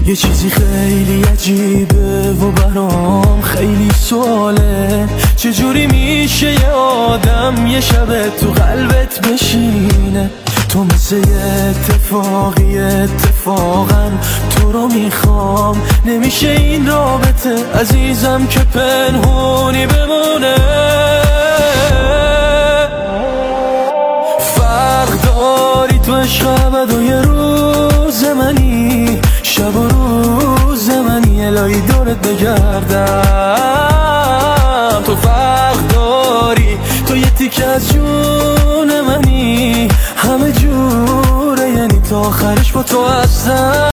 یه چیزی خیلی عجیبه و برام خیلی سواله، چجوری میشه یه آدم یه شب تو قلبت بشینه؟ تو مثل یه اتفاقا تو رو میخوام، نمیشه این رابطه عزیزم که پنهونی بمونه. فرق داری تو عشق ابد و یه روز منی، شب و روز منی، الهی دورت بگردم. تو فرق داری، تو یه تیکه از جون منی، همه جوره، یعنی تا آخرش با تو هستم.